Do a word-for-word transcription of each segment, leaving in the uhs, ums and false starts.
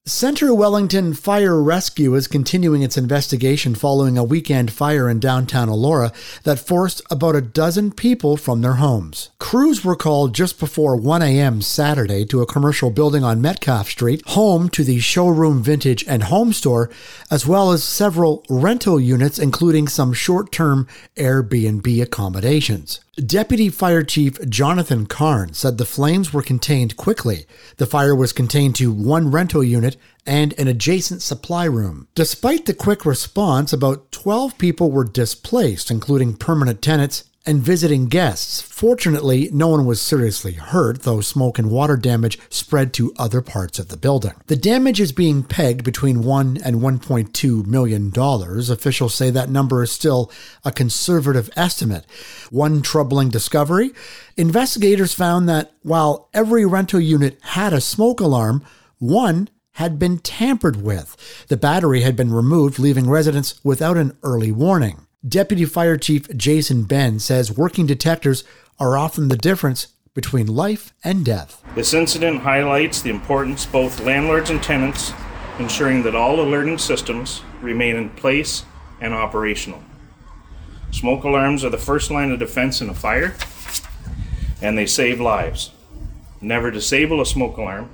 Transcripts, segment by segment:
Centre Wellington Fire Rescue is continuing its investigation following a weekend fire in downtown Elora that forced about a dozen people from their homes. Crews were called just before one a.m. Saturday to a commercial building on Metcalfe Street, home to the Showroom Vintage and Home Store, as well as several rental units, including some short-term Airbnb accommodations. Deputy Fire Chief Jonathan Karn said the flames were contained quickly. The fire was contained to one rental unit and an adjacent supply room. Despite the quick response, about twelve people were displaced, including permanent tenants and visiting guests. Fortunately, no one was seriously hurt, though smoke and water damage spread to other parts of the building. The damage is being pegged between one and one point two million dollars. Officials say that number is still a conservative estimate. One troubling discovery: investigators found that while every rental unit had a smoke alarm, one had been tampered with. The battery had been removed, leaving residents without an early warning. Deputy Fire Chief Jason Ben says working detectors are often the difference between life and death. This incident highlights the importance of both landlords and tenants ensuring that all alerting systems remain in place and operational. Smoke alarms are the first line of defense in a fire, and they save lives. Never disable a smoke alarm.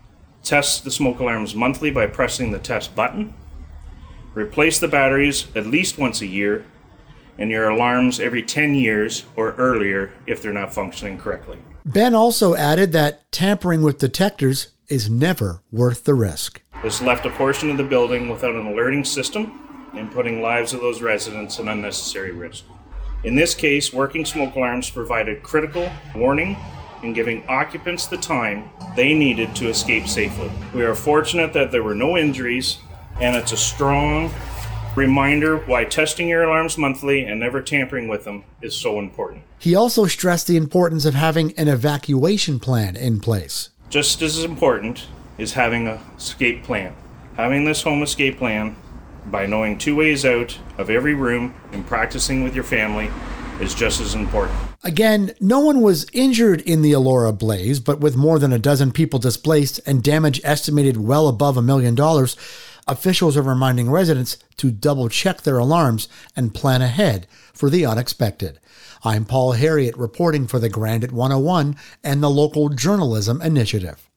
Test the smoke alarms monthly by pressing the test button. Replace the batteries at least once a year, and your alarms every ten years or earlier if they're not functioning correctly. Ben also added that tampering with detectors is never worth the risk. This left a portion of the building without an alerting system and putting lives of those residents in unnecessary risk. In this case, working smoke alarms provided critical warning and giving occupants the time they needed to escape safely. We are fortunate that there were no injuries, and it's a strong reminder why testing your alarms monthly and never tampering with them is so important. He also stressed the importance of having an evacuation plan in place. Just as important is having an escape plan. Having this home escape plan by knowing two ways out of every room and practicing with your family is just as important. Again, no one was injured in the Elora blaze, but with more than a dozen people displaced and damage estimated well above a million dollars, officials are reminding residents to double-check their alarms and plan ahead for the unexpected. I'm Paul Harriet reporting for the Grand at one oh one and the Local Journalism Initiative.